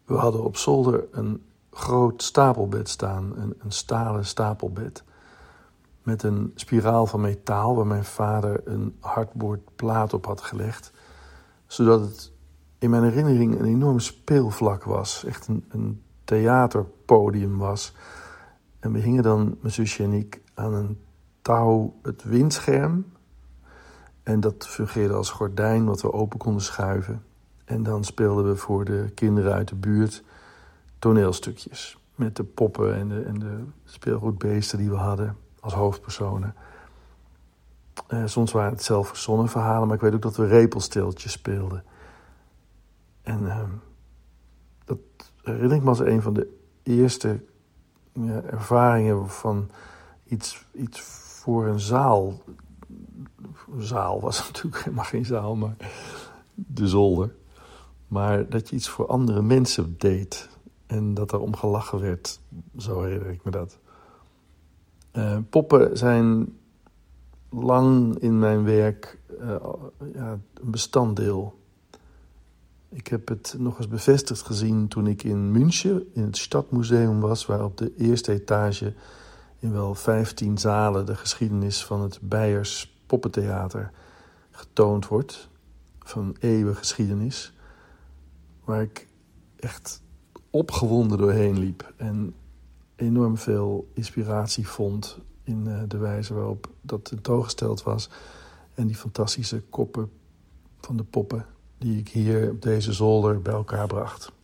We hadden op zolder een groot stapelbed staan, een stalen stapelbed. Met een spiraal van metaal waar mijn vader een hardboordplaat op had gelegd. Zodat het in mijn herinnering een enorm speelvlak was. Echt een theaterpodium was. En we hingen dan, mijn zusje en ik, aan een touw het windscherm. En dat fungeerde als gordijn wat we open konden schuiven. En dan speelden we voor de kinderen uit de buurt toneelstukjes. Met de poppen en de speelgoedbeesten die we hadden als hoofdpersonen. Soms waren het zelf verzonnen verhalen, maar ik weet ook dat we repelsteeltjes speelden. En dat herinner ik me als een van de eerste ervaringen van iets voor een zaal. Een zaal was natuurlijk helemaal geen zaal, maar de zolder. Maar dat je iets voor andere mensen deed. En dat er om gelachen werd. Zo herinner ik me dat. Poppen zijn lang in mijn werk een bestanddeel. Ik heb het nog eens bevestigd gezien toen ik in München in het Stadmuseum was, waar op de eerste etage in wel 15 zalen de geschiedenis van het Beiers poppentheater getoond wordt. Van eeuwen geschiedenis. Waar ik echt opgewonden doorheen liep en enorm veel inspiratie vond in de wijze waarop dat tentoongesteld was. En die fantastische koppen van de poppen die ik hier op deze zolder bij elkaar bracht.